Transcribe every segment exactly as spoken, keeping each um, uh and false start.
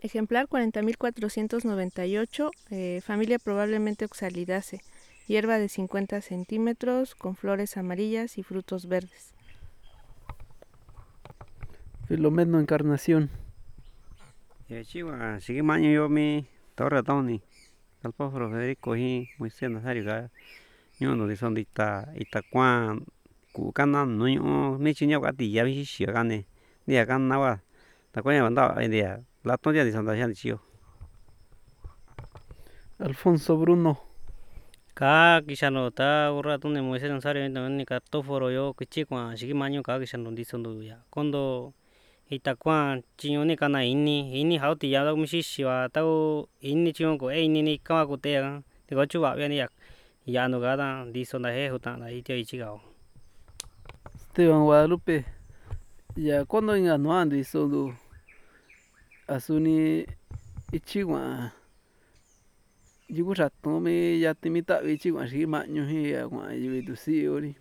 Ejemplar cuarenta mil cuatrocientos noventa y ocho, eh, familia probablemente Oxalidaceae, hierba de cincuenta centímetros, con flores amarillas y frutos verdes. Filomeno Encarnación. Chihuahua, sigue maño yo mi torre toni. Calpóforo Federico y Moisés Nazario ga. Yo no dison dita itacuan ku kana no yo me chiño gati ya vi xio gane. Dia kana wa. Ta cuña banda idea. La tonya dison da ya chio. Alfonso Bruno. Ka kixano ta urra tunde Moisés Nazario ni cartóforo yo kichikua sigue maño ka kixano dison do ya. Kondo itacuan chiño ni kana ini ini hauti ya da mixixua tau ini chiño ko e ini ni kawa kutea. Te go chuba ya ni ya. Ya no gada dison da je juta da itio ichigao. Esteban Guadalupe. Ya cuando en no andi solo asuni ichigua. Yugo rato me ya te mita ichigua shi maño hi ya gua yudu si ori.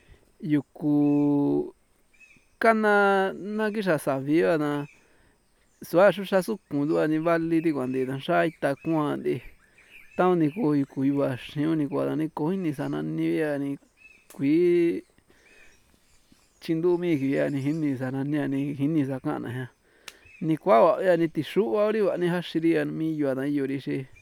Yuku kana na kisha sabia na sua shusha su kundu ani vali di guande dan shai ta kuande. Tau ni ko yuku iwa shio ni kwa ni ko ni sana ni ya ni kui chindu mi ki ya ni hini sana ni ni hini sakana ya. Ni kwa wa ya ni tishu wa ori wa ni hashiri ya mi yua na yori shi.